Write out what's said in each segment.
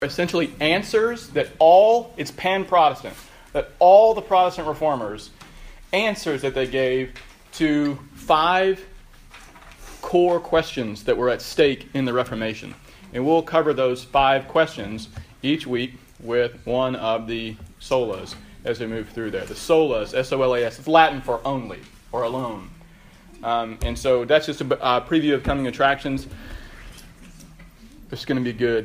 essentially answers that all, it's pan-Protestant, that all the Protestant reformers, answers that they gave to 5 core questions that were at stake in the Reformation. And we'll cover those 5 questions each week with one of the solas as we move through there. The solas, S-O-L-A-S, it's Latin for only or alone. And so that's just a preview of coming attractions. It's going to be good.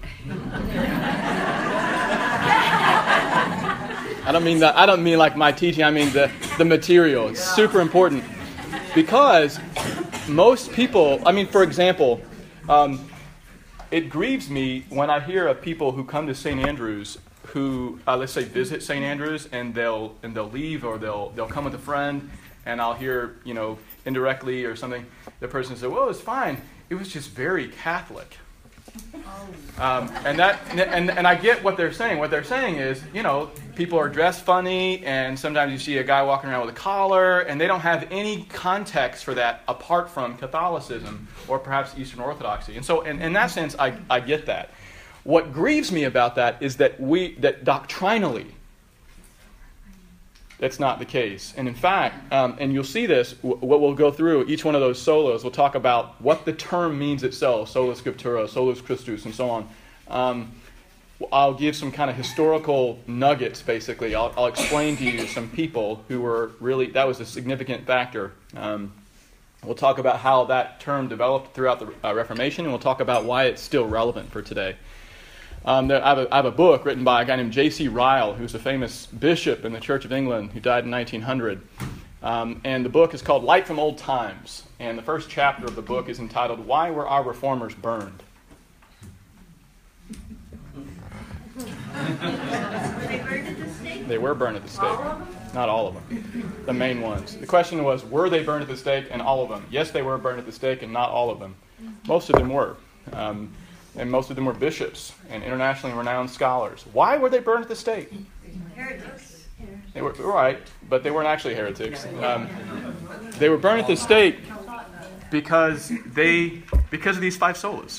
I don't mean like my teaching. I mean the material. It's super important because most people. I mean, for example, it grieves me when I hear of people who come to St. Andrews who, let's say, visit St. Andrews and they'll leave, or they'll come with a friend, and I'll hear, indirectly or something, the person says, "Well, it's fine. It was just very Catholic." And I get what they're saying. What they're saying is, people are dressed funny, and sometimes you see a guy walking around with a collar, and they don't have any context for that apart from Catholicism or perhaps Eastern Orthodoxy. And so, in that sense, I get that. What grieves me about that is that doctrinally, that's not the case. And in fact, and you'll see this, what we'll go through, each one of those solas, we'll talk about what the term means itself, sola scriptura, solus Christus, and so on. I'll give some kind of historical nuggets, basically. I'll explain to you some people who were really, that was a significant factor. We'll talk about how that term developed throughout the Reformation, and we'll talk about why it's still relevant for today. I have a book written by a guy named J.C. Ryle, who's a famous bishop in the Church of England who died in 1900. And the book is called Light from Old Times. And the first chapter of the book is entitled, Why Were Our Reformers Burned? Were they burned at the stake? They were burned at the stake. All of them? Not all of them. The main ones. The question was, were they burned at the stake? And all of them. Yes, they were burned at the stake, and not all of them. Most of them were. And most of them were bishops and internationally renowned scholars. Why were they burned at the stake? Heretics. They were right, but they weren't actually heretics. They were burned at the stake because of these 5 solas.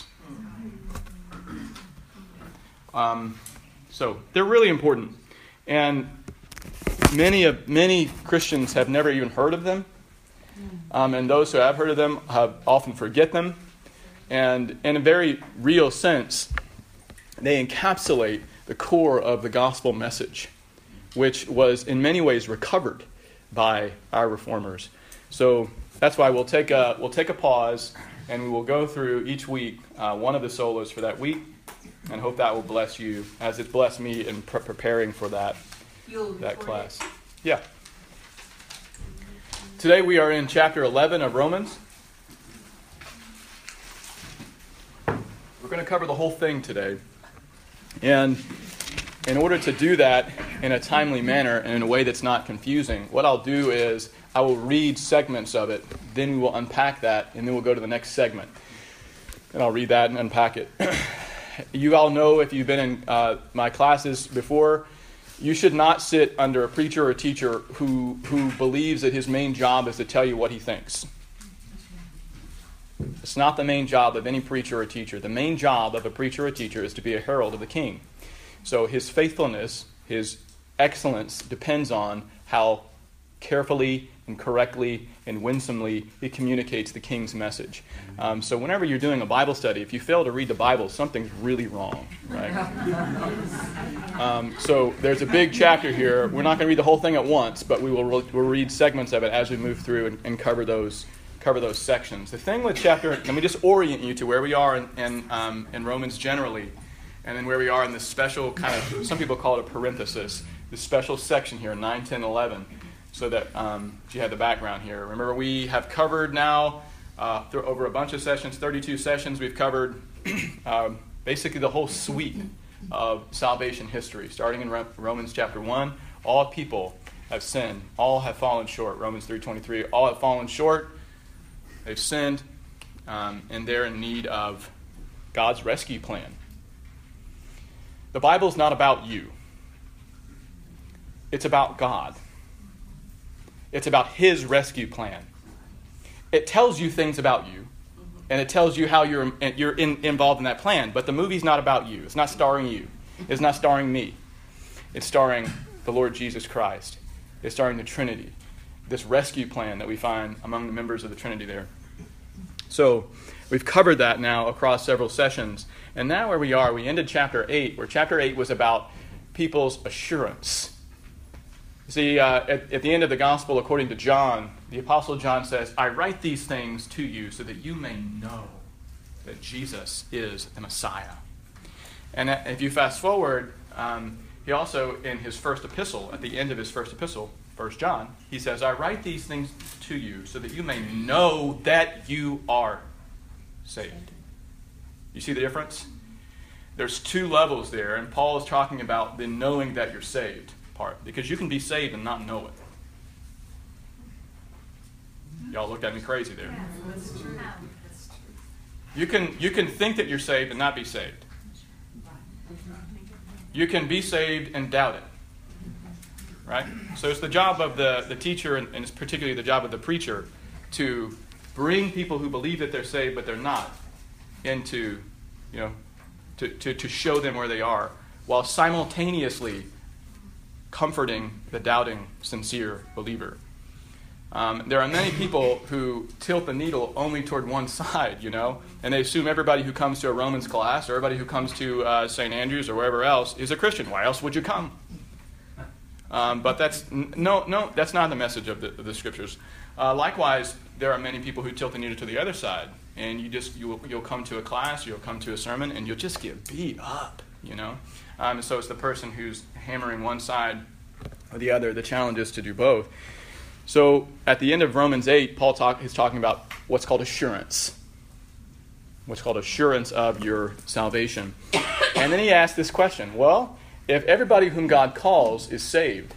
So they're really important, and many Christians have never even heard of them, and those who have heard of them often forget them. And in a very real sense, they encapsulate the core of the gospel message, which was in many ways recovered by our reformers. So that's why we'll take a pause, and we will go through each week one of the solas for that week, and hope that will bless you as it's blessed me in preparing for that class. Yeah. Today we are in chapter 11 of Romans. We're going to cover the whole thing today. And in order to do that in a timely manner and in a way that's not confusing, what I'll do is I will read segments of it, then we will unpack that, and then we'll go to the next segment. And I'll read that and unpack it. You all know, if you've been in my classes before, you should not sit under a preacher or a teacher who believes that his main job is to tell you what he thinks. It's not the main job of any preacher or teacher. The main job of a preacher or teacher is to be a herald of the king. So his faithfulness, his excellence depends on how carefully and correctly and winsomely he communicates the king's message. So whenever you're doing a Bible study, if you fail to read the Bible, something's really wrong, right? So there's a big chapter here. We're not going to read the whole thing at once, but we'll read segments of it as we move through and cover those sections. The thing with chapter, let me just orient you to where we are in Romans generally, and then where we are in this special kind of, some people call it a parenthesis, this special section here, 9, 10, 11, so that you have the background here. Remember, we have covered now, over a bunch of sessions, 32 sessions, we've covered basically the whole suite of salvation history, starting in Romans chapter 1. All people have sinned, all have fallen short, Romans 3:23, all have fallen short. They've sinned, and they're in need of God's rescue plan. The Bible is not about you. It's about God. It's about His rescue plan. It tells you things about you. And it tells you how you're involved in that plan. But the movie's not about you. It's not starring you. It's not starring me. It's starring the Lord Jesus Christ. It's starring the Trinity, this rescue plan that we find among the members of the Trinity there. So we've covered that now across several sessions. And now where we are, we ended chapter 8, where chapter 8 was about people's assurance. See, at the end of the gospel, according to John, the Apostle John says, I write these things to you so that you may know that Jesus is the Messiah. And if you fast forward, he also, in his first epistle, at the end of his first epistle, 1 John, he says, I write these things to you so that you may know that you are saved. You see the difference? There's two levels there, and Paul is talking about the knowing that you're saved part, because you can be saved and not know it. Y'all looked at me crazy there. That's true. You can think that you're saved and not be saved. You can be saved and doubt it. Right? So it's the job of the teacher, and it's particularly the job of the preacher, to bring people who believe that they're saved but they're not into, to show them where they are, while simultaneously comforting the doubting, sincere believer. There are many people who tilt the needle only toward one side, and they assume everybody who comes to a Romans class or everybody who comes to St. Andrews or wherever else is a Christian. Why else would you come? But that's not the message of the Scriptures. Likewise, there are many people who tilt the needle to the other side, and you'll come to a class, you'll come to a sermon, and you'll just get beat up, So it's the person who's hammering one side or the other. The challenge is to do both. So at the end of Romans 8, Paul is talking about what's called assurance. What's called assurance of your salvation. And then he asks this question, well, if everybody whom God calls is saved,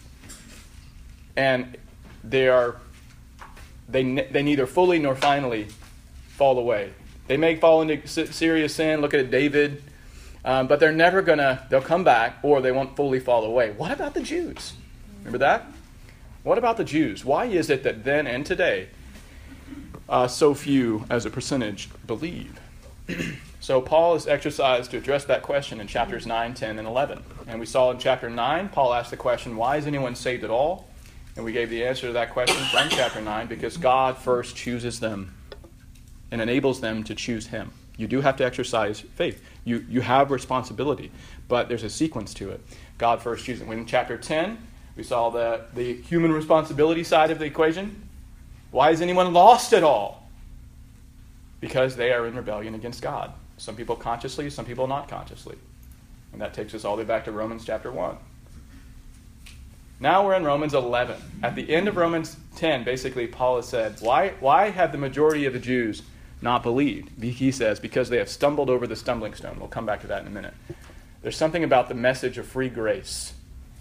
and they neither fully nor finally fall away. They may fall into serious sin, look at David, but they're never they'll come back, or they won't fully fall away. What about the Jews? Remember that? What about the Jews? Why is it that then and today so few as a percentage believe? So Paul is exercised to address that question in chapters 9, 10, and 11. And we saw in chapter 9, Paul asked the question, why is anyone saved at all? And we gave the answer to that question from chapter 9, because God first chooses them and enables them to choose him. You do have to exercise faith. You have responsibility, but there's a sequence to it. God first chooses them. In chapter 10, we saw the human responsibility side of the equation. Why is anyone lost at all? Because they are in rebellion against God. Some people consciously, some people not consciously. And that takes us all the way back to Romans chapter 1. Now we're in Romans 11. At the end of Romans 10, basically, Paul has said, why have the majority of the Jews not believed? He says, because they have stumbled over the stumbling stone. We'll come back to that in a minute. There's something about the message of free grace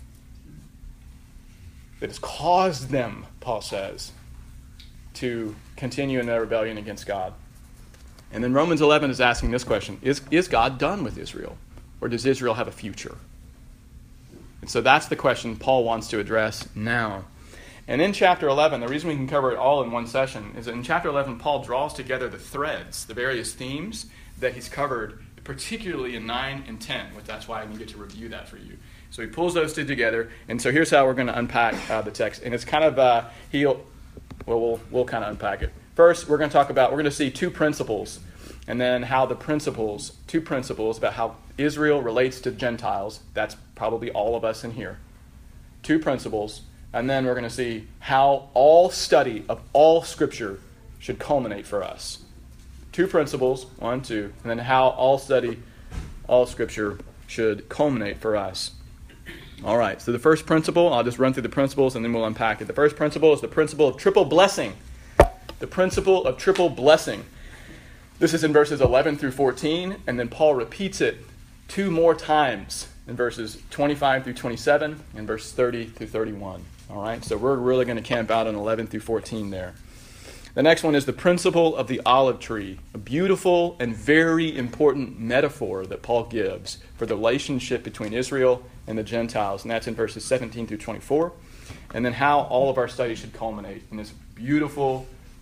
that has caused them, Paul says, to continue in their rebellion against God. And then Romans 11 is asking this question, is God done with Israel? Or does Israel have a future? And so that's the question Paul wants to address now. And in chapter 11, the reason we can cover it all in one session is that in chapter 11, Paul draws together the threads, the various themes that he's covered, particularly in 9 and 10, which that's why I needed to review that for you. So he pulls those two together, and so here's how we're going to unpack the text. And it's kind of, we'll kind of unpack it. First, we're going to see two principles, and then how two principles about how Israel relates to Gentiles. That's probably all of us in here. Two principles, and then we're going to see how all study of all Scripture should culminate for us. Two principles, 1, 2, and then how all study, all Scripture should culminate for us. All right, so the first principle, I'll just run through the principles and then we'll unpack it. The first principle is the principle of triple blessing. The principle of triple blessing. This is in verses 11 through 14, and then Paul repeats it 2 more times in verses 25 through 27 and verse 30 through 31. All right, so we're really going to camp out on 11 through 14 there. The next one is the principle of the olive tree, a beautiful and very important metaphor that Paul gives for the relationship between Israel and the Gentiles, and that's in verses 17 through 24. And then how all of our studies should culminate in this beautiful,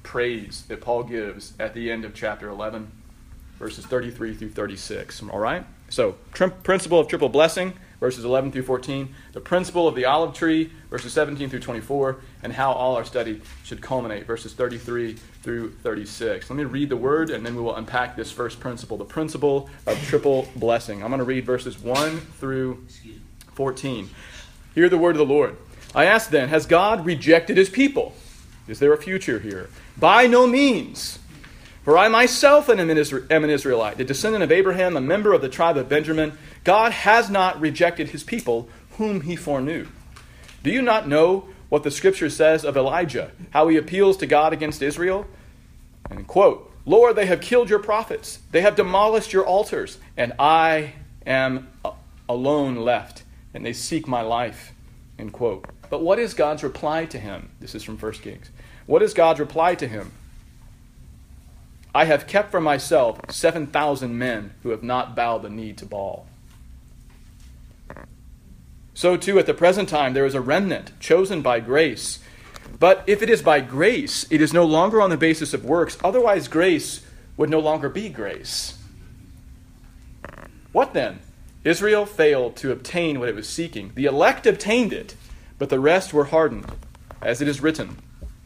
praise that Paul gives at the end of chapter 11, verses 33 through 36. All right? So, principle of triple blessing, verses 11 through 14. The principle of the olive tree, verses 17 through 24. And how all our study should culminate, verses 33 through 36. Let me read the word, and then we will unpack this first principle, the principle of triple blessing. I'm going to read verses 1 through 14. Hear the word of the Lord. I ask then, has God rejected his people? Is there a future here? By no means. For I myself am an Israelite, the descendant of Abraham, a member of the tribe of Benjamin. God has not rejected his people, whom he foreknew. Do you not know what the Scripture says of Elijah, how he appeals to God against Israel? And quote, Lord, they have killed your prophets. They have demolished your altars, and I am alone left, and they seek my life. End quote. But what is God's reply to him? This is from 1 Kings. What is God's reply to him? I have kept for myself 7,000 men who have not bowed the knee to Baal. So too at the present time there is a remnant chosen by grace. But if it is by grace, it is no longer on the basis of works. Otherwise grace would no longer be grace. What then? Israel failed to obtain what it was seeking. The elect obtained it, but the rest were hardened, as it is written.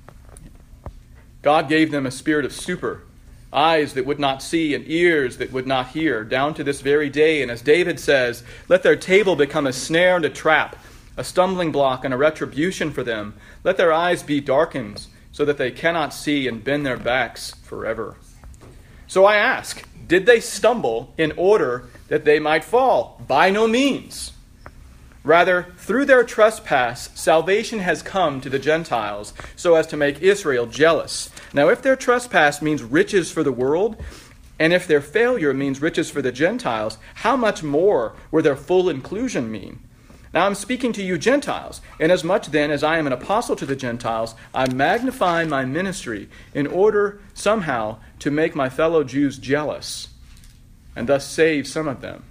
God gave them a spirit of stupor, eyes that would not see and ears that would not hear, down to this very day. And as David says, let their table become a snare and a trap, a stumbling block and a retribution for them. Let their eyes be darkened, so that they cannot see, and bend their backs forever. So I ask, did they stumble in order that they might fall? By no means. Rather, through their trespass, salvation has come to the Gentiles, so as to make Israel jealous. Now, if their trespass means riches for the world, and if their failure means riches for the Gentiles, how much more will their full inclusion mean? Now, I'm speaking to you Gentiles, inasmuch then as I am an apostle to the Gentiles, I magnify my ministry in order somehow to make my fellow Jews jealous, and thus save some of them.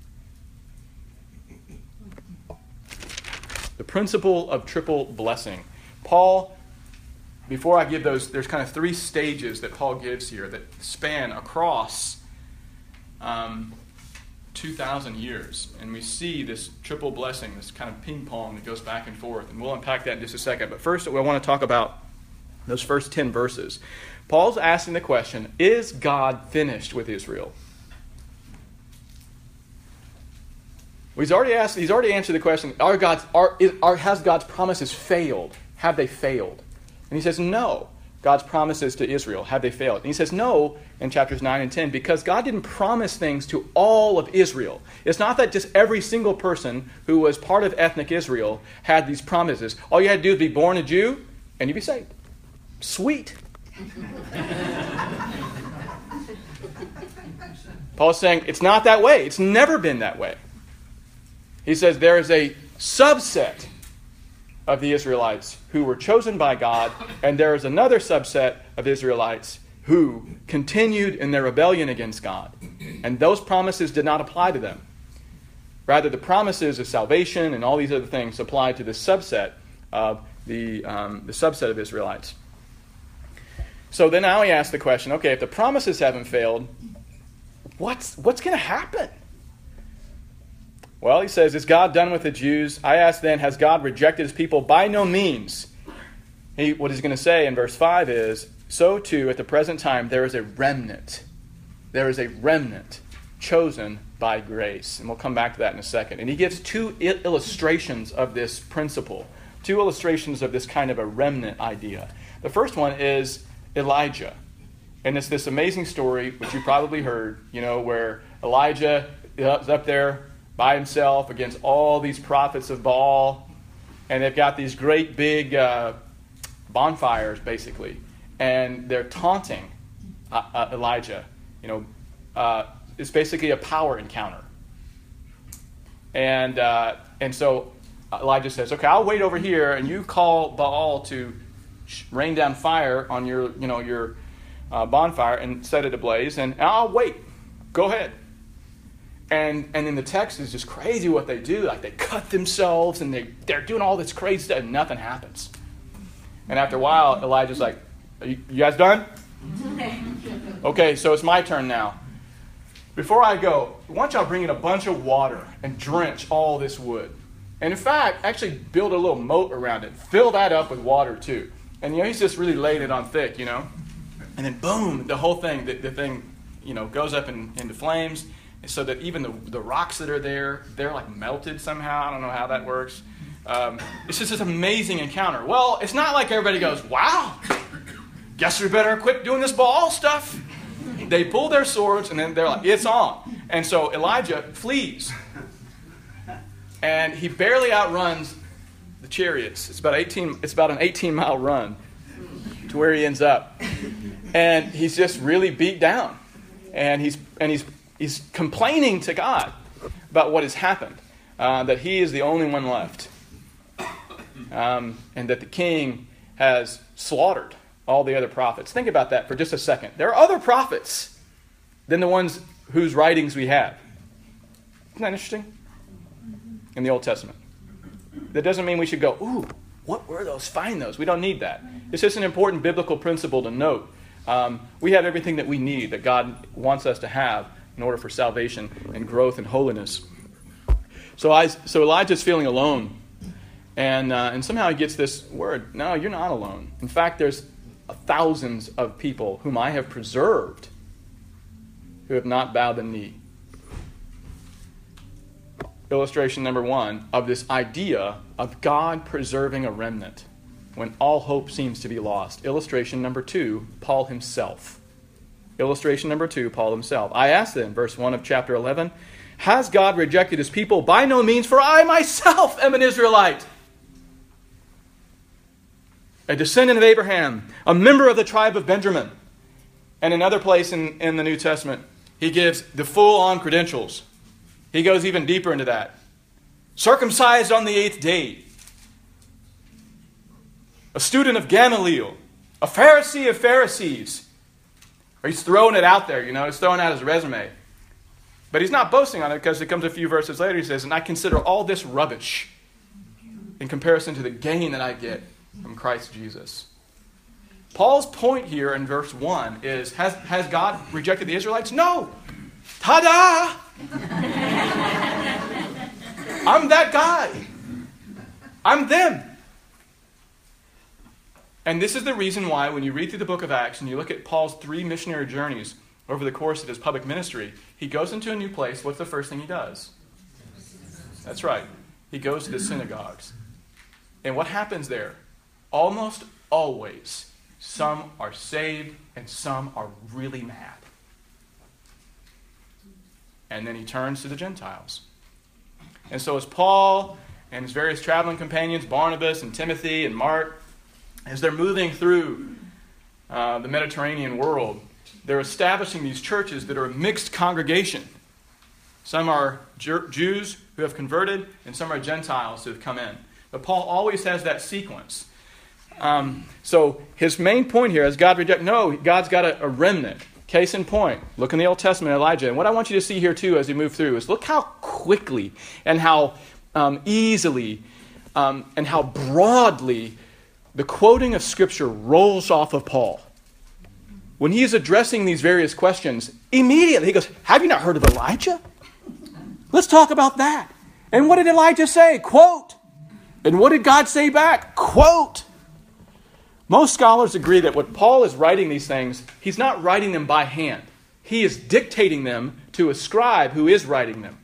The principle of triple blessing. Paul, before I give those, there's kind of three stages that Paul gives here that span across 2,000 years. And we see this triple blessing, this kind of ping pong that goes back and forth. And we'll unpack that in just a second. But first, I want to talk about those first 10 verses. Paul's asking the question, is God finished with Israel? Well, he's already answered the question, has God's promises failed? Have they failed? And he says, no. God's promises to Israel, have they failed? And he says, no, in chapters 9 and 10, because God didn't promise things to all of Israel. It's not that just every single person who was part of ethnic Israel had these promises. All you had to do is be born a Jew, and you'd be saved. Sweet. Paul's saying, it's not that way. It's never been that way. He says there is a subset of the Israelites who were chosen by God, and there is another subset of Israelites who continued in their rebellion against God. And those promises did not apply to them. Rather, the promises of salvation and all these other things applied to the subset of the subset of Israelites. So then now he asks the question, okay, if the promises haven't failed, what's going to happen? Well, he says, is God done with the Jews? I ask then, has God rejected his people? By no means. What he's going to say in verse 5 is, so too at the present time there is a remnant. There is a remnant chosen by grace. And we'll come back to that in a second. And he gives two illustrations of this principle. Two illustrations of this kind of a remnant idea. The first one is Elijah. And it's this amazing story, which you probably heard, where Elijah is up there by himself against all these prophets of Baal. And they've got these great big bonfires, basically. And they're taunting Elijah. It's basically a power encounter. And so Elijah says, okay, I'll wait over here, and you call Baal to rain down fire on your bonfire and set it ablaze, and I'll wait. Go ahead. And then the text is just crazy what they do. Like, they cut themselves, and they're doing all this crazy stuff, and nothing happens. And after a while, Elijah's like, You guys done? Okay, so it's my turn now. Before I go, I want y'all to bring in a bunch of water and drench all this wood. And in fact, actually build a little moat around it. Fill that up with water too. And he's just really laying it on thick, And then boom, the whole thing, the thing, goes up into flames. So that even the rocks that are there, they're like melted somehow. I don't know how that works. It's just this amazing encounter. Well, it's not like everybody goes, wow, guess we better quit doing this Baal stuff. They pull their swords and then they're like, it's on. And so Elijah flees. And he barely outruns the chariots. It's about an 18-mile run to where he ends up. And he's just really beat down. And he's complaining to God about what has happened. That he is the only one left. And that the king has slaughtered all the other prophets. Think about that for just a second. There are other prophets than the ones whose writings we have. Isn't that interesting? In the Old Testament. That doesn't mean we should go, ooh, what were those? Find those. We don't need that. It's just an important biblical principle to note. We have everything that we need, that God wants us to have in order for salvation and growth and holiness. So Elijah's feeling alone. And somehow he gets this word, no, you're not alone. In fact, there's thousands of people whom I have preserved who have not bowed the knee. Illustration number 1 of this idea of God preserving a remnant when all hope seems to be lost. Illustration number 2, Paul himself. Illustration number 2, Paul himself. I asked then, verse 1 of chapter 11, has God rejected his people? By no means, for I myself am an Israelite, a descendant of Abraham, a member of the tribe of Benjamin. And another place in the New Testament, he gives the full-on credentials. He goes even deeper into that. Circumcised on the 8th day. A student of Gamaliel. A Pharisee of Pharisees. Or he's throwing it out there, He's throwing out his resume. But he's not boasting on it because it comes a few verses later. He says, and I consider all this rubbish in comparison to the gain that I get from Christ Jesus. Paul's point here in verse 1 is, has God rejected the Israelites? No! Ta-da! I'm that guy. I'm them. And this is the reason why when you read through the book of Acts and you look at Paul's 3 missionary journeys over the course of his public ministry, he goes into a new place. What's the first thing he does? That's right. He goes to the synagogues. And what happens there? Almost always, some are saved and some are really mad. And then he turns to the Gentiles. And so as Paul and his various traveling companions, Barnabas and Timothy and Mark, as they're moving through the Mediterranean world, they're establishing these churches that are a mixed congregation. Some are Jews who have converted, and some are Gentiles who have come in. But Paul always has that sequence. So his main point here is God reject. No, God's got a remnant. Case in point, look in the Old Testament, Elijah. And what I want you to see here too as you move through is look how quickly and how easily and how broadly the quoting of Scripture rolls off of Paul. When he is addressing these various questions, immediately he goes, have you not heard of Elijah? Let's talk about that. And what did Elijah say? Quote. And what did God say back? Quote. Most scholars agree that when Paul is writing these things, he's not writing them by hand. He is dictating them to a scribe who is writing them.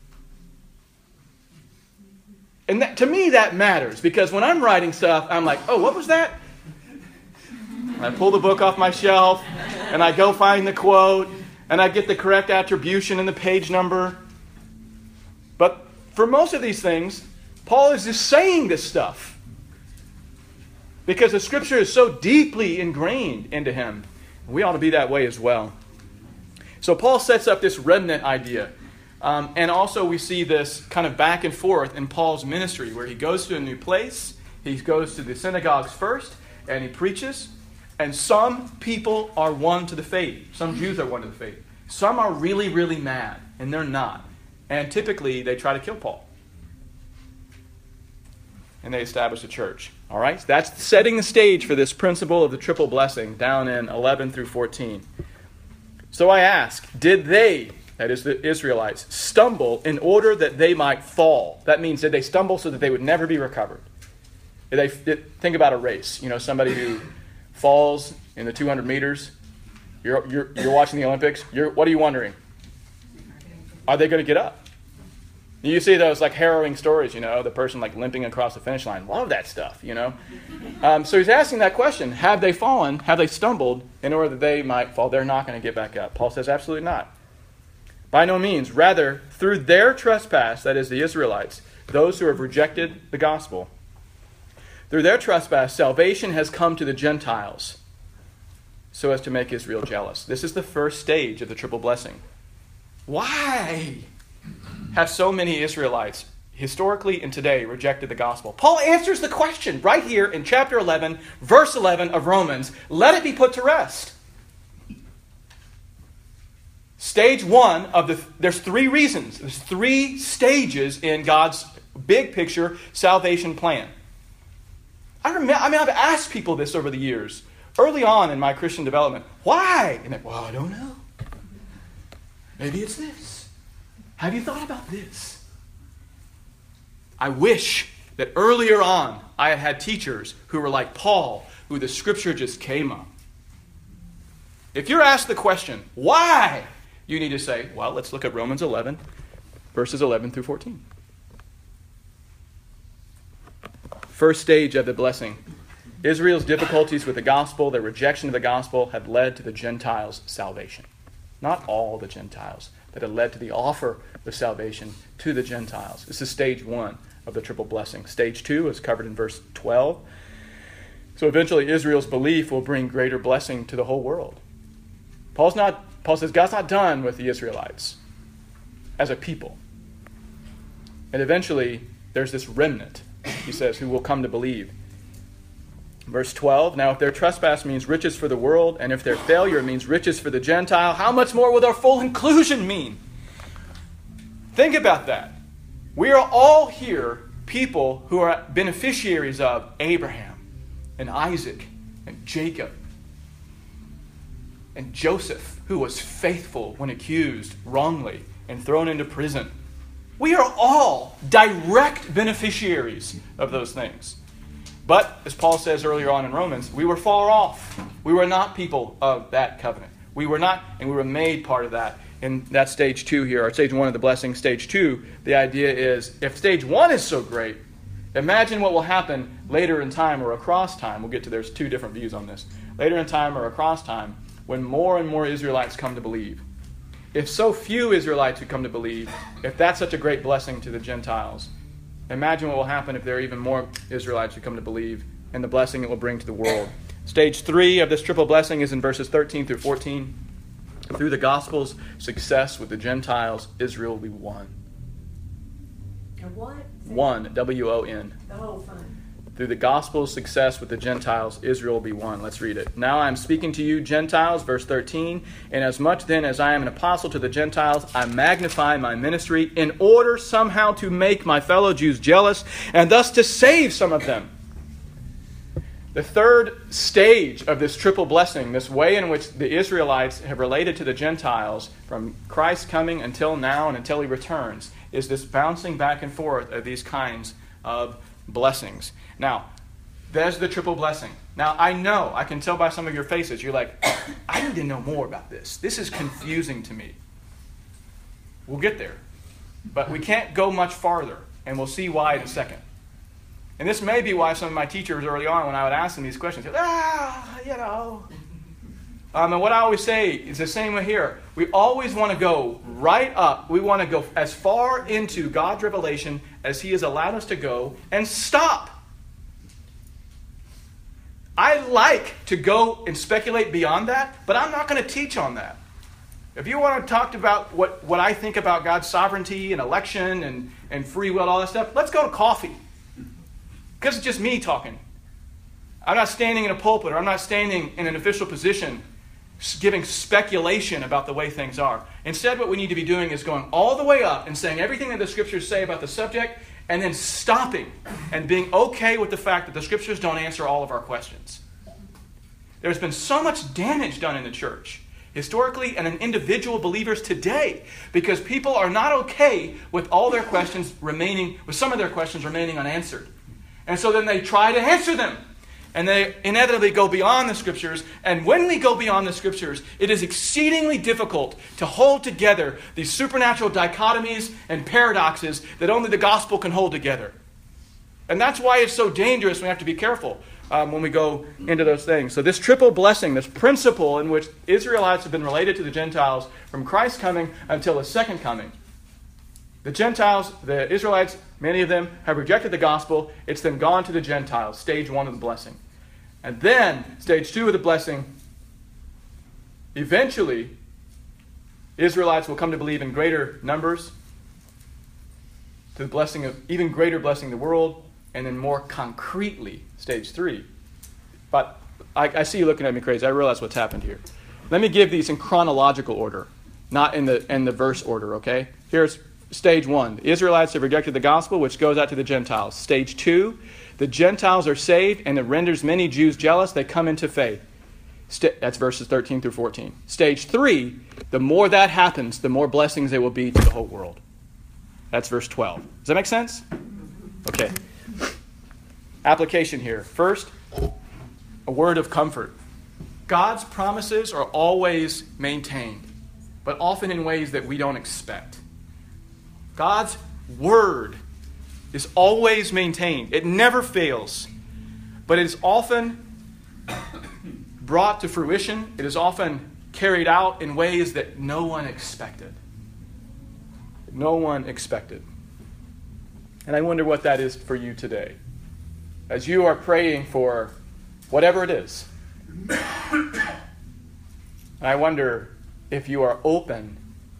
And that, to me, that matters, because when I'm writing stuff, I'm like, oh, what was that? I pull the book off my shelf, and I go find the quote, and I get the correct attribution and the page number. But for most of these things, Paul is just saying this stuff because the Scripture is so deeply ingrained into him. We ought to be that way as well. So Paul sets up this remnant idea. And also we see this kind of back and forth in Paul's ministry where he goes to a new place, he goes to the synagogues first, and he preaches. And some people are won to the faith. Some Jews are won to the faith. Some are really, really mad, and they're not. And typically they try to kill Paul. and they established a church. All right? So that's setting the stage for this principle of the triple blessing down in 11 through 14. So I ask, did they, that is the Israelites, stumble in order that they might fall? That means, did they stumble so that they would never be recovered? Think about a race. You know, somebody who falls in the 200 meters. You're watching the Olympics. What are you wondering? Are they going to get up? You see those like harrowing stories, you know, the person like limping across the finish line. Love that stuff, you know. So he's asking that question. Have they fallen? Have they stumbled in order that they might fall? They're not going to get back up. Paul says absolutely not. By no means. Rather, through their trespass, that is the Israelites, those who have rejected the gospel, through their trespass, salvation has come to the Gentiles so as to make Israel jealous. This is the first stage of the triple blessing. Why have so many Israelites, historically and today, rejected the gospel? Paul answers the question right here in chapter 11, verse 11 of Romans. Let it be put to rest. Stage one there's three reasons. There's three stages in God's big picture salvation plan. I've asked people this over the years, early on in my Christian development. Why? And I don't know. Maybe it's this. Have you thought about this? I wish that earlier on I had had teachers who were like Paul, who the scripture just came up. If you're asked the question, why? You need to say, well, let's look at Romans 11, verses 11 through 14. First stage of the blessing. Israel's difficulties with the gospel, their rejection of the gospel, had led to the Gentiles' salvation. Not all the Gentiles, but it led to the offer of salvation to the Gentiles. This is stage one of the triple blessing. Stage two is covered in verse 12. So eventually Israel's belief will bring greater blessing to the whole world. Paul says God's not done with the Israelites as a people. And eventually there's this remnant, he says, who will come to believe. Verse 12, now if their trespass means riches for the world, and if their failure means riches for the Gentile, how much more will their full inclusion mean? Think about that. We are all here people who are beneficiaries of Abraham and Isaac and Jacob and Joseph, who was faithful when accused wrongly and thrown into prison. We are all direct beneficiaries of those things. But, as Paul says earlier on in Romans, we were far off. We were not people of that covenant. We were not, and we were made part of that. And that's stage two here, or stage one of the blessing. Stage two, the idea is, if stage one is so great, imagine what will happen later in time or across time. We'll get to, there's two different views on this. Later in time or across time, when more and more Israelites come to believe. If so few Israelites who come to believe, if that's such a great blessing to the Gentiles, imagine what will happen if there are even more Israelites who come to believe and the blessing it will bring to the world. Stage three of this triple blessing is in verses 13 through 14. Through the gospel's success with the Gentiles, Israel will be one. And what? One, W-O-N. Oh, fun. Through the gospel's success with the Gentiles, Israel will be one. Let's read it. Now I am speaking to you, Gentiles, verse 13. Inasmuch then as I am an apostle to the Gentiles, I magnify my ministry in order somehow to make my fellow Jews jealous and thus to save some of them. The third stage of this triple blessing, this way in which the Israelites have related to the Gentiles from Christ's coming until now and until he returns, is this bouncing back and forth of these kinds of blessings. Now, there's the triple blessing. Now, I know, I can tell by some of your faces, you're like, I need to know more about this. This is confusing to me. We'll get there. But we can't go much farther, and we'll see why in a second. And this may be why some of my teachers early on, when I would ask them these questions, and what I always say is the same way here. We always want to go right up. We want to go as far into God's revelation as he has allowed us to go and stop. I like to go and speculate beyond that, but I'm not going to teach on that. If you want to talk about what I think about God's sovereignty and election and free will, all that stuff, let's go to coffee. Because it's just me talking. I'm not standing in a pulpit, or I'm not standing in an official position giving speculation about the way things are. Instead, what we need to be doing is going all the way up and saying everything that the scriptures say about the subject and then stopping and being okay with the fact that the Scriptures don't answer all of our questions. There's been so much damage done in the church, historically and in individual believers today, because people are not okay with all their questions remaining, with some of their questions remaining unanswered. And so then they try to answer them. And they inevitably go beyond the Scriptures. And when we go beyond the Scriptures, it is exceedingly difficult to hold together these supernatural dichotomies and paradoxes that only the gospel can hold together. And that's why it's so dangerous. We have to be careful when we go into those things. So this triple blessing, this principle in which Israelites have been related to the Gentiles from Christ's coming until His second coming. The Gentiles, the Israelites, many of them have rejected the gospel. It's then gone to the Gentiles, stage 1 of the blessing. And then, stage 2 of the blessing, eventually, Israelites will come to believe in greater numbers, to the blessing of even greater blessing of the world, and then more concretely, stage 3. But I see you looking at me crazy. I realize what's happened here. Let me give these in chronological order, not in the verse order, okay? Here's stage 1. The Israelites have rejected the gospel, which goes out to the Gentiles. Stage 2, the Gentiles are saved, and it renders many Jews jealous. They come into faith. That's verses 13 through 14. Stage 3, the more that happens, the more blessings there will be to the whole world. That's verse 12. Does that make sense? Okay. Application here. First, a word of comfort. God's promises are always maintained, but often in ways that we don't expect. God's word is always maintained. It never fails, but it is often brought to fruition. It is often carried out in ways that no one expected. No one expected. And I wonder what that is for you today. As you are praying for whatever it is, I wonder if you are open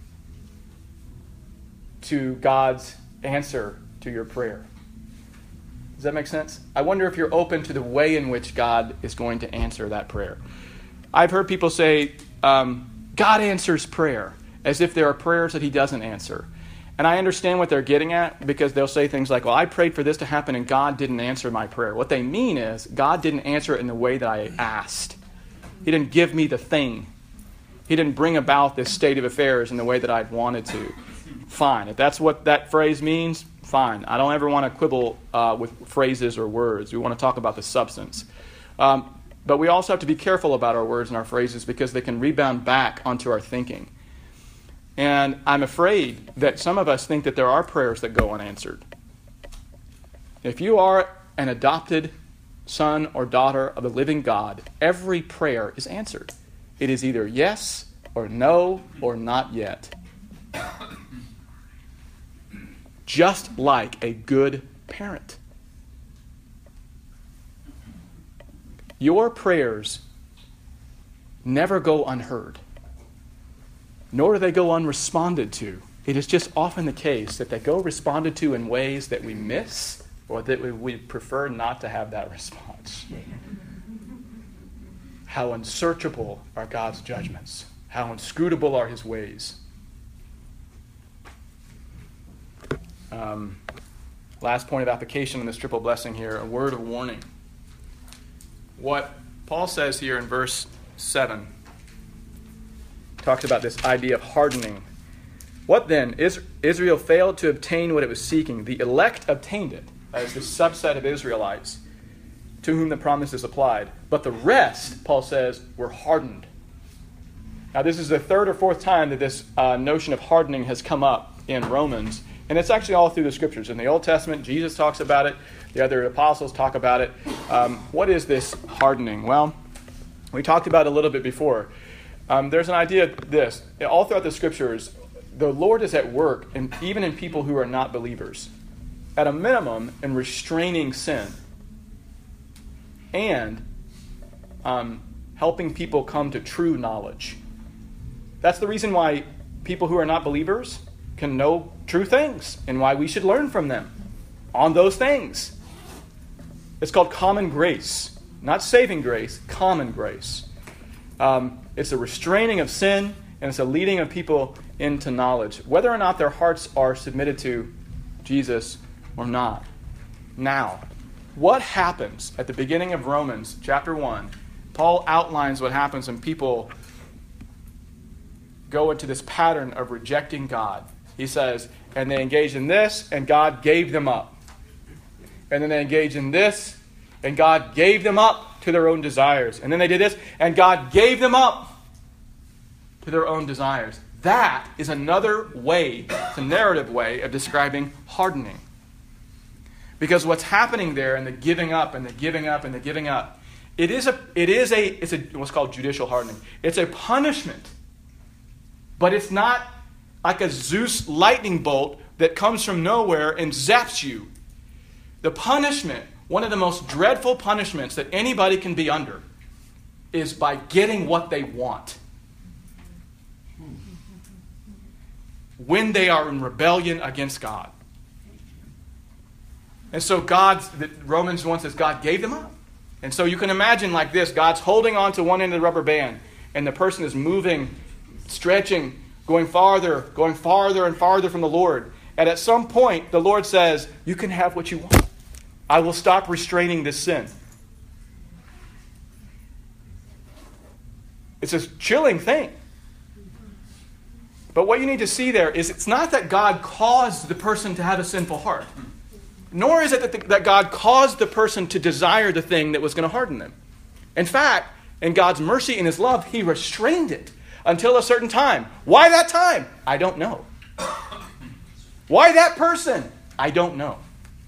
to God's answer to your prayer. Does that make sense? I wonder if you're open to the way in which God is going to answer that prayer. I've heard people say, God answers prayer, as if there are prayers that He doesn't answer. And I understand what they're getting at, because they'll say things like, well, I prayed for this to happen and God didn't answer my prayer. What they mean is, God didn't answer it in the way that I asked. He didn't give me the thing. He didn't bring about this state of affairs in the way that I'd wanted to. Fine. If that's what that phrase means, fine. I don't ever want to quibble with phrases or words. We want to talk about the substance. But we also have to be careful about our words and our phrases, because they can rebound back onto our thinking. And I'm afraid that some of us think that there are prayers that go unanswered. If you are an adopted son or daughter of the living God, every prayer is answered. It is either yes or no or not yet. Just like a good parent. Your prayers never go unheard, nor do they go unresponded to. It is just often the case that they go responded to in ways that we miss, or that we prefer not to have that response. How unsearchable are God's judgments. How inscrutable are His ways. Last point of application in this triple blessing here, a word of warning. What Paul says here in verse 7 talks about this idea of hardening. What then? Israel failed to obtain what it was seeking. The elect obtained it, as the subset of Israelites to whom the promise is applied. But the rest, Paul says, were hardened. Now, this is the third or fourth time that this notion of hardening has come up in Romans. And it's actually all through the Scriptures. In the Old Testament, Jesus talks about it. The other apostles talk about it. What is this hardening? Well, we talked about it a little bit before. There's an idea of this. All throughout the Scriptures, the Lord is at work, even in people who are not believers. At a minimum, in restraining sin. And helping people come to true knowledge. That's the reason why people who are not believers can know true things, and why we should learn from them on those things. It's called common grace. Not saving grace, common grace. It's a restraining of sin, and it's a leading of people into knowledge, whether or not their hearts are submitted to Jesus or not. Now, what happens at the beginning of Romans chapter 1? Paul outlines what happens when people go into this pattern of rejecting God. He says, and they engaged in this, and God gave them up. And then they engaged in this, and God gave them up to their own desires. And then they did this, and God gave them up to their own desires. That is another way, it's a narrative way of describing hardening. Because what's happening there in the giving up and the giving up and the giving up, it's what's called judicial hardening. It's a punishment. But it's not like a Zeus lightning bolt that comes from nowhere and zaps you. The punishment, one of the most dreadful punishments that anybody can be under, is by getting what they want. When they are in rebellion against God. And so Romans 1 says God gave them up. And so you can imagine like this, God's holding on to one end of the rubber band, and the person is moving, stretching, going farther and farther from the Lord. And at some point, the Lord says, you can have what you want. I will stop restraining this sin. It's a chilling thing. But what you need to see there is it's not that God caused the person to have a sinful heart. Nor is it that God caused the person to desire the thing that was going to harden them. In fact, in God's mercy and His love, He restrained it until a certain time. Why that time? I don't know. Why that person? I don't know.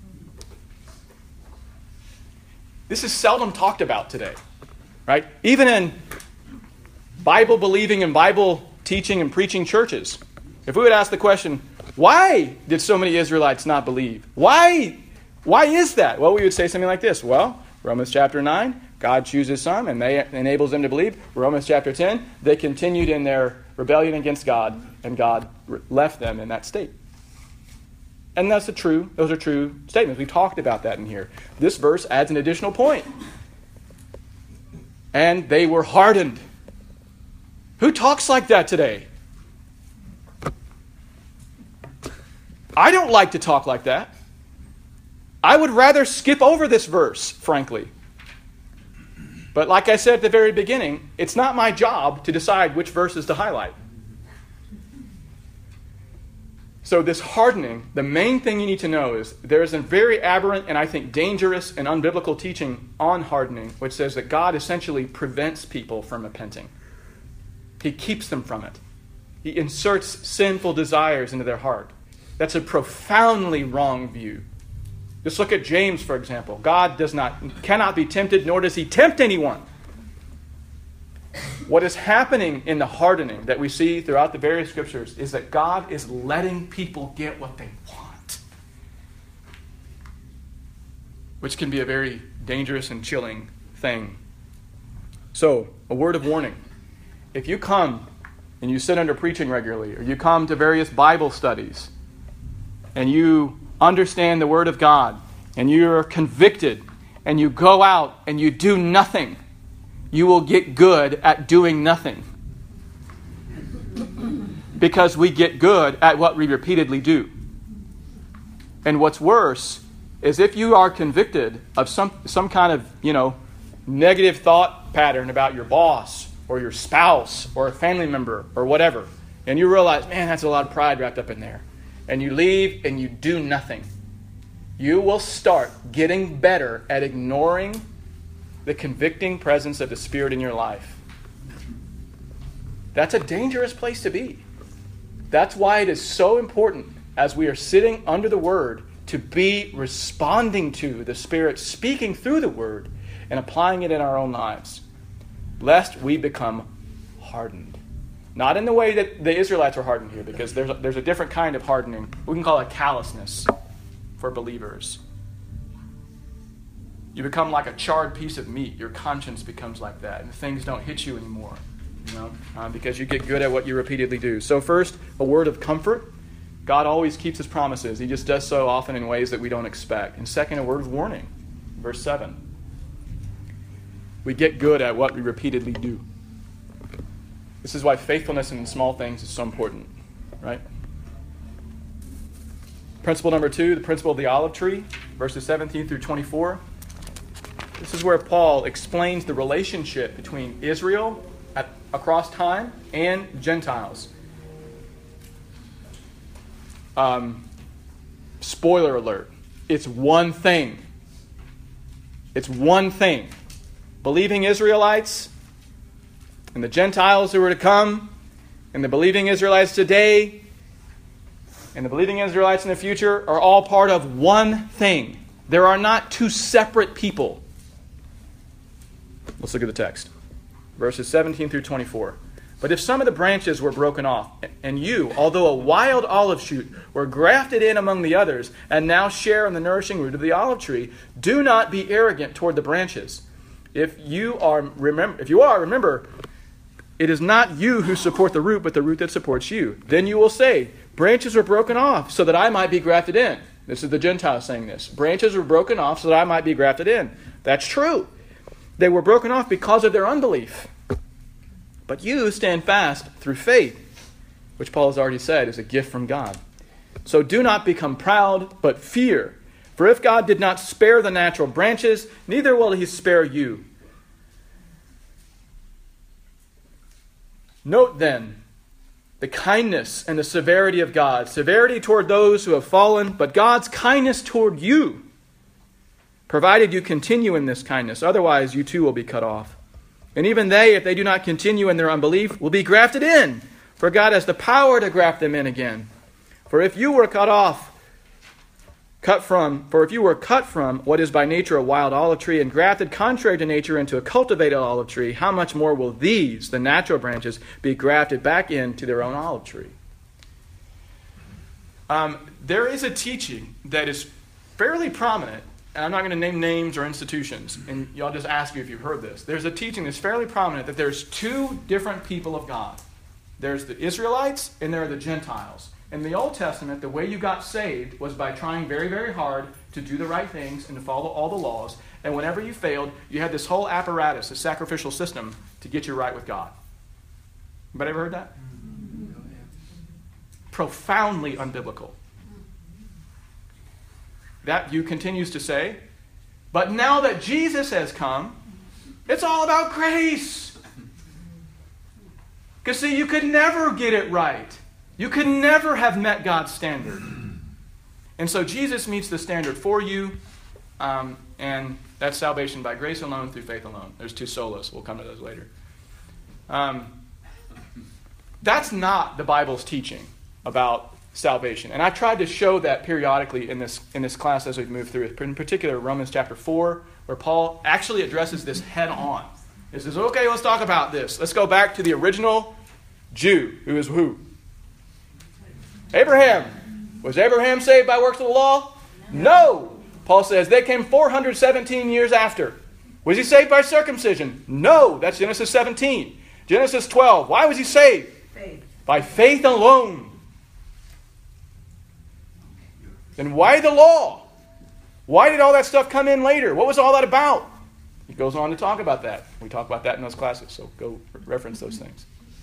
This is seldom talked about today, right? Even in Bible-believing and Bible-teaching and preaching churches. If we would ask the question, why did so many Israelites not believe? Why is that? Well, we would say something like this. Well, Romans chapter 9, God chooses some and enables them to believe. Romans chapter 10, they continued in their rebellion against God, and God left them in that state. And those are true statements. We've talked about that in here. This verse adds an additional point. And they were hardened. Who talks like that today? I don't like to talk like that. I would rather skip over this verse, frankly. But like I said at the very beginning, it's not my job to decide which verses to highlight. So this hardening, the main thing you need to know is there is a very aberrant and I think dangerous and unbiblical teaching on hardening, which says that God essentially prevents people from repenting. He keeps them from it. He inserts sinful desires into their heart. That's a profoundly wrong view. Just look at James, for example. God cannot be tempted, nor does He tempt anyone. What is happening in the hardening that we see throughout the various scriptures is that God is letting people get what they want. Which can be a very dangerous and chilling thing. So, a word of warning. If you come and you sit under preaching regularly, or you come to various Bible studies, and you understand the Word of God, and you're convicted, and you go out and you do nothing, you will get good at doing nothing. Because we get good at what we repeatedly do. And what's worse is if you are convicted of some kind of, negative thought pattern about your boss, or your spouse, or a family member, or whatever, and you realize, man, that's a lot of pride wrapped up in there, and you leave and you do nothing, you will start getting better at ignoring the convicting presence of the Spirit in your life. That's a dangerous place to be. That's why it is so important, as we are sitting under the Word, to be responding to the Spirit speaking through the Word and applying it in our own lives, lest we become hardened. Not in the way that the Israelites were hardened here, because there's a different kind of hardening. We can call it callousness for believers. You become like a charred piece of meat. Your conscience becomes like that, and things don't hit you anymore, because you get good at what you repeatedly do. So first, a word of comfort. God always keeps His promises. He just does so often in ways that we don't expect. And second, a word of warning. Verse 7. We get good at what we repeatedly do. This is why faithfulness in small things is so important, right? Principle number 2, the principle of the olive tree, verses 17 through 24. This is where Paul explains the relationship between Israel across time and Gentiles. Spoiler alert. It's one thing. It's one thing. Believing Israelites and the Gentiles who are to come, and the believing Israelites today, and the believing Israelites in the future are all part of one thing. There are not two separate people. Let's look at the text. Verses 17 through 24. But if some of the branches were broken off, and you, although a wild olive shoot, were grafted in among the others, and now share in the nourishing root of the olive tree, do not be arrogant toward the branches. If you are, remember, it is not you who support the root, but the root that supports you. Then you will say, branches were broken off so that I might be grafted in. This is the Gentiles saying this. Branches were broken off so that I might be grafted in. That's true. They were broken off because of their unbelief. But you stand fast through faith, which Paul has already said is a gift from God. So do not become proud, but fear. For if God did not spare the natural branches, neither will he spare you. Note then the kindness and the severity of God. Severity toward those who have fallen, but God's kindness toward you, provided you continue in this kindness. Otherwise, you too will be cut off. And even they, if they do not continue in their unbelief, will be grafted in. For God has the power to graft them in again. For if you were cut from what is by nature a wild olive tree and grafted contrary to nature into a cultivated olive tree, how much more will these, the natural branches, be grafted back into their own olive tree? There is a teaching that is fairly prominent, and I'm not going to name names or institutions, and y'all just ask you if you've heard this. There's a teaching that's fairly prominent that there's two different people of God. There's the Israelites and there are the Gentiles. In the Old Testament, the way you got saved was by trying very, very hard to do the right things and to follow all the laws. And whenever you failed, you had this whole apparatus, a sacrificial system, to get you right with God. Anybody ever heard that? Profoundly unbiblical. That view continues to say, but now that Jesus has come, it's all about grace. Because see, you could never get it right. You could never have met God's standard. And so Jesus meets the standard for you, and that's salvation by grace alone, through faith alone. There's two solas. We'll come to those later. That's not the Bible's teaching about salvation. And I tried to show that periodically in this class as we've moved through it. In particular, Romans chapter 4, where Paul actually addresses this head on. He says, okay, let's talk about this. Let's go back to the original Jew, who is who? Abraham. Was Abraham saved by works of the law? No. Paul says they came 417 years after. Was he saved by circumcision? No. That's Genesis 17. Genesis 12. Why was he saved? Faith. By faith alone. Then why the law? Why did all that stuff come in later? What was all that about? He goes on to talk about that. We talk about that in those classes, so go reference those things.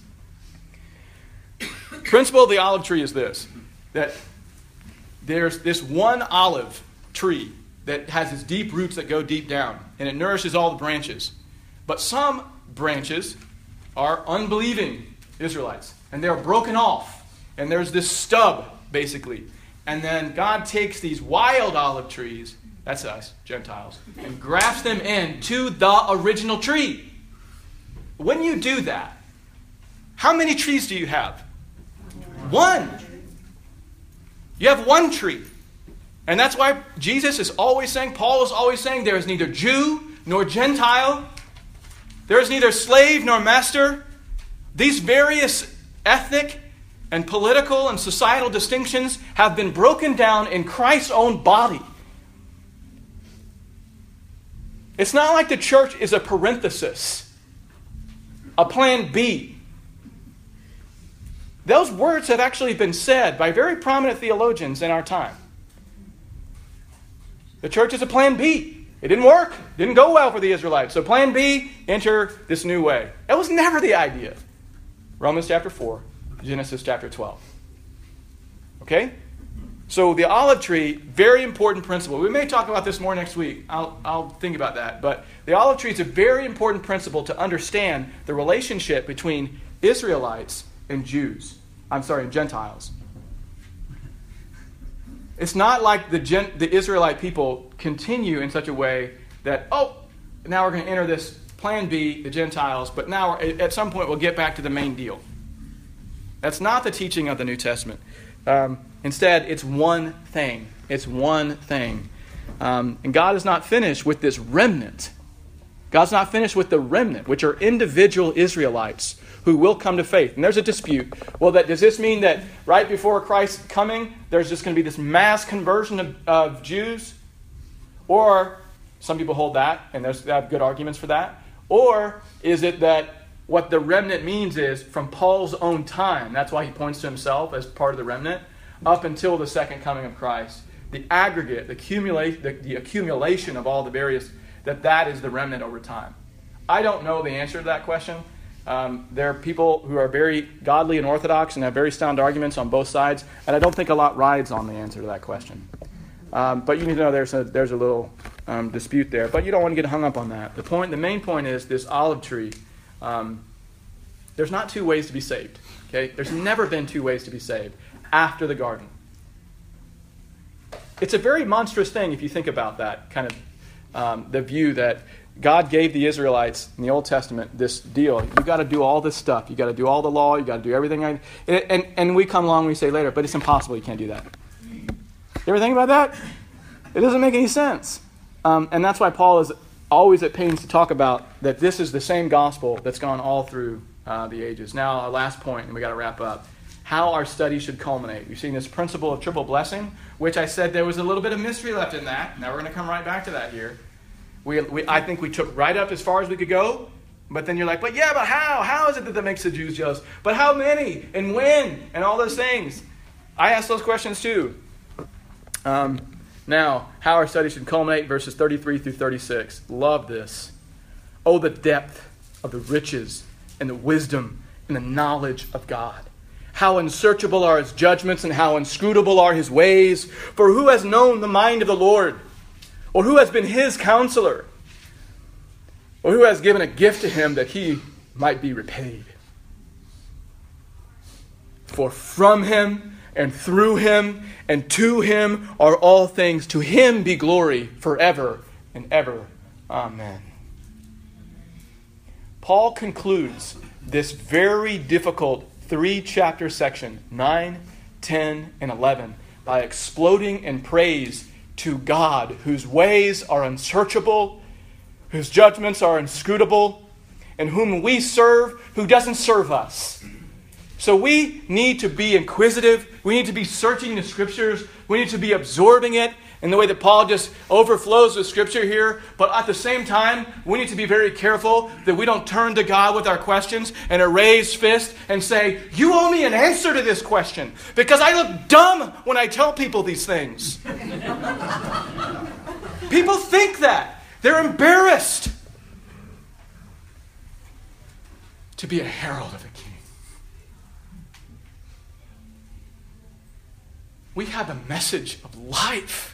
Principle of the olive tree is this, that there's this one olive tree that has its deep roots that go deep down, and it nourishes all the branches. But some branches are unbelieving Israelites, and they're broken off, and there's this stub, basically. And then God takes these wild olive trees, that's us, Gentiles, and grafts them into the original tree. When you do that, how many trees do you have? One. You have one tree. And that's why Jesus is always saying, Paul is always saying, there is neither Jew nor Gentile. There is neither slave nor master. These various ethnic and political and societal distinctions have been broken down in Christ's own body. It's not like the church is a parenthesis, a plan B. Those words have actually been said by very prominent theologians in our time. The church is a plan B. It didn't work. It didn't go well for the Israelites. So plan B, enter this new way. That was never the idea. Romans chapter 4, Genesis chapter 12. Okay? So the olive tree, very important principle. We may talk about this more next week. I'll think about that. But the olive tree is a very important principle to understand the relationship between Israelites and Gentiles. It's not like the Israelite people continue in such a way that, now we're going to enter this plan B, the Gentiles, but now at some point we'll get back to the main deal. That's not the teaching of the New Testament. Instead, it's one thing. It's one thing. And God is not finished with this remnant. God's not finished with the remnant, which are individual Israelites who will come to faith. And there's a dispute. Well, does this mean that right before Christ's coming, there's just going to be this mass conversion of Jews? Or, some people hold that, and they have good arguments for that. Or is it that what the remnant means is from Paul's own time, that's why he points to himself as part of the remnant, up until the second coming of Christ, the aggregate, the accumulation of all the various, that is the remnant over time. I don't know the answer to that question. There are people who are very godly and orthodox and have very sound arguments on both sides, and I don't think a lot rides on the answer to that question. But you need to know there's a little dispute there, but you don't want to get hung up on that. The main point is this olive tree. There's not two ways to be saved. Okay, there's never been two ways to be saved after the garden. It's a very monstrous thing if you think about that kind of the view that God gave the Israelites in the Old Testament this deal. You've got to do all this stuff. You've got to do all the law. You've got to do everything. And we come along and we say later, but it's impossible. You can't do that. You ever think about that? It doesn't make any sense. And that's why Paul is always at pains to talk about that this is the same gospel that's gone all through the ages. Now, our last point, and we got to wrap up. How our study should culminate. We've seen this principle of triple blessing, which I said there was a little bit of mystery left in that. Now we're going to come right back to that here. I think we took right up as far as we could go, but then you're like, but how? How is it that makes the Jews jealous? But how many? And when? And all those things. I asked those questions too. Now, how our study should culminate, verses 33 through 36. Love this. Oh, the depth of the riches and the wisdom and the knowledge of God. How unsearchable are his judgments and how inscrutable are his ways. For who has known the mind of the Lord? Or who has been his counselor? Or who has given a gift to him that he might be repaid? For from him and through him and to him are all things. To him be glory forever and ever. Amen. Paul concludes this very difficult 3-chapter section, 9, 10, and 11, by exploding in praise to God, whose ways are unsearchable, whose judgments are inscrutable, and whom we serve, who doesn't serve us. So we need to be inquisitive. We need to be searching the Scriptures. We need to be absorbing it in the way that Paul just overflows with Scripture here. But at the same time, we need to be very careful that we don't turn to God with our questions and a raised fist and say, you owe me an answer to this question because I look dumb when I tell people these things. People think that. They're embarrassed to be a herald of a king. We have a message of life.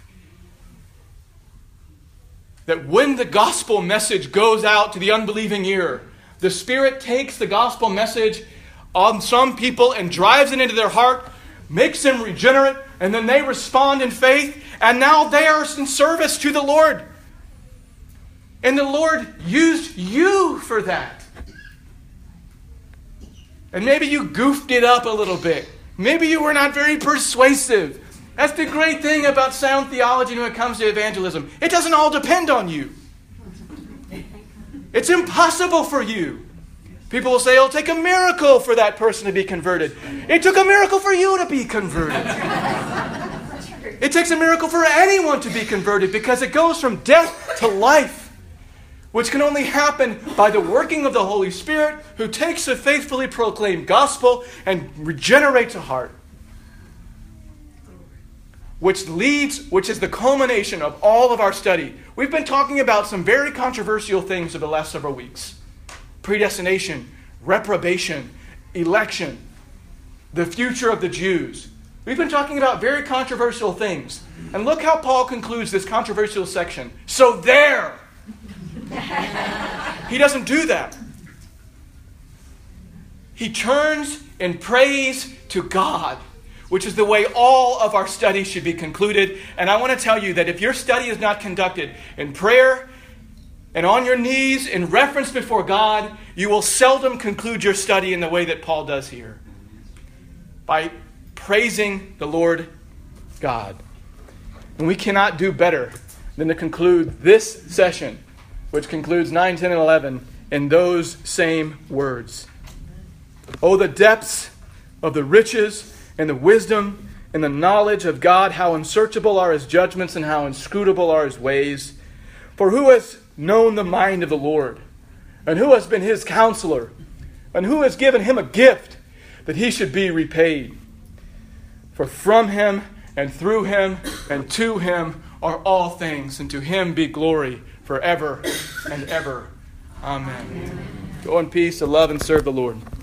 That when the gospel message goes out to the unbelieving ear, the Spirit takes the gospel message on some people and drives it into their heart, makes them regenerate, and then they respond in faith, and now they are in service to the Lord. And the Lord used you for that. And maybe you goofed it up a little bit. Maybe you were not very persuasive. That's the great thing about sound theology when it comes to evangelism. It doesn't all depend on you. It's impossible for you. People will say it'll take a miracle for that person to be converted. It took a miracle for you to be converted. It takes a miracle for anyone to be converted because it goes from death to life, which can only happen by the working of the Holy Spirit who takes the faithfully proclaimed gospel and regenerates a heart. Which is the culmination of all of our study. We've been talking about some very controversial things over the last several weeks. Predestination, reprobation, election, the future of the Jews, We've been talking about very controversial things. And look how Paul concludes this controversial section. So there. He doesn't do that. He turns in praise to God, which is the way all of our studies should be concluded. And I want to tell you that if your study is not conducted in prayer and on your knees in reference before God, you will seldom conclude your study in the way that Paul does here, by praising the Lord God. And we cannot do better than to conclude this session, which concludes 9, 10, and 11, in those same words. Oh, the depths of the riches and the wisdom and the knowledge of God, how unsearchable are His judgments and how inscrutable are His ways. For who has known the mind of the Lord? And who has been His counselor? And who has given Him a gift that He should be repaid? For from Him and through Him and to Him are all things, and to Him be glory forever and ever. Amen. Go in peace to love and serve the Lord.